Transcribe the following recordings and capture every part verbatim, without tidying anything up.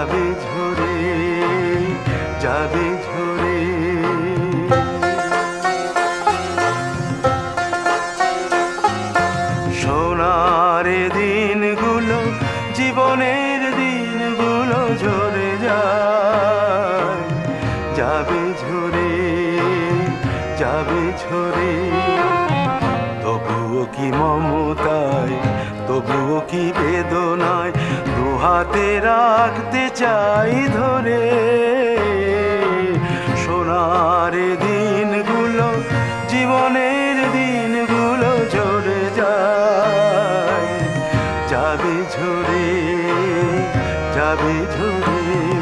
যাবে ঝরে যাবে ঝরে। সোনার দিনগুলো জীবনের দিনগুলো ঝরে যায়, যাবে ঝরে যাবে ঝরে। তবুও কি মমতায়, তবুও কি বেদনায় দুহাতে রাখতে চাই ধরে। সোনার দিনগুলো জীবনের দিনগুলো ঝরে যায়, যাবে ঝরে যাবে ঝরে।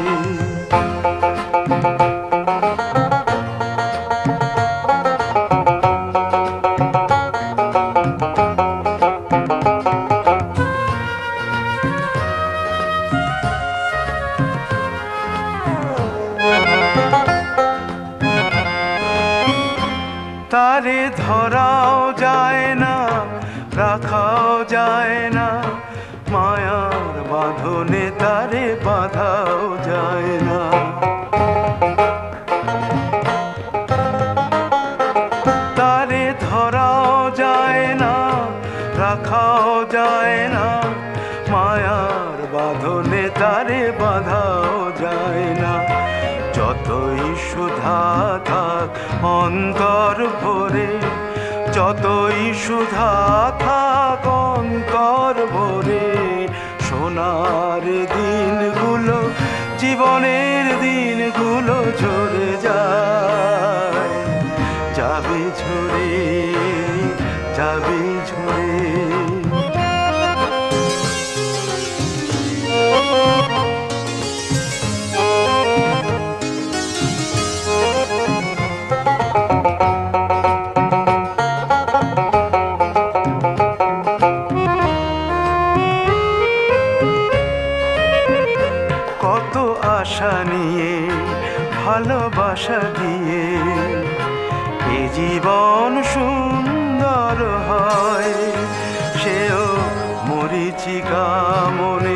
তারে ধরাও যায় না, রাখাও যায় না, মায়ার বাঁধনে তারে বাঁধাও যায় না। তারে ধরাও যায় না, রাখাও যায় না, মায়ার বাঁধনে তারে বাঁধাও যায় না। যতই সুধা থাক অন্তর ভরে, যতই সুধা থাক অন্তর ভরে। সোনার দিনগুলো জীবনের দিনগুলো ঝরে যায়, যাবে ঝরে যাবে ঝরে। কত আশা নিয়ে ভালোবাসা দিয়ে এ জীবন সুন্দর হয়, সেও মরিচিকা মনে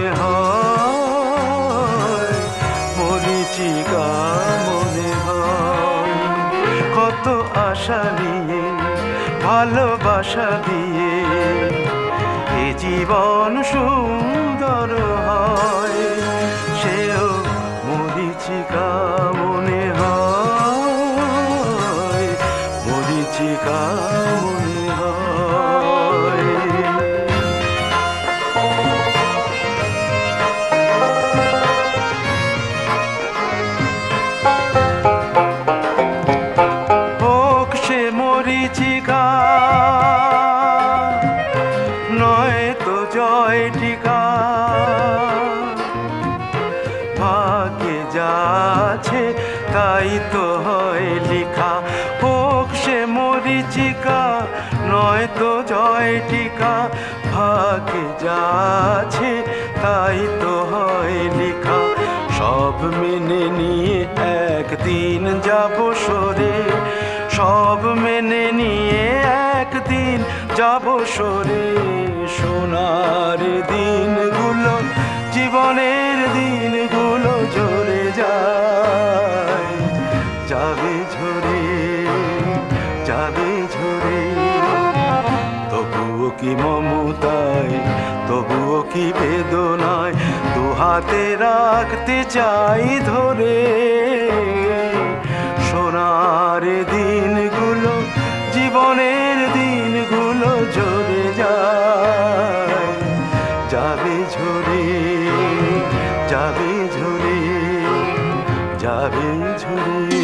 হয়, মরিচিকা মনে হয়। কত আশা নিয়ে ভালোবাসা দিয়ে এ জীবন সুন্দর হয়, সেও মরিচিকা মনে হয়, মরিচিকা মনে হয়। হোক সে মরিচিকা নয় তো জয় টিকা, ভাগ্যে যা আছে তাই তো হয় লিখা। হোক সে মরিচিকা নয় তো জয় টিকা, ভাগ্যে যা আছে তাই তো হয় লিখা। সব মেনে নিয়ে একদিন যাব সরে, সব মেনে নিয়ে একদিন যাব সরে। সোনার দিনগুলো জীবনের দিনগুলো ঝরে যায়, যাবে ঝরে যাবে ঝরে। তবুও কি মমতায়, তবুও কি বেদনায় দুহাতে রাখতে চাই ধরে। সোনার দিনগুলো জীবনের দিনগুলো ঝরে যায়, যাবে ঝরে যাবে ঝরে যাবে ঝরে।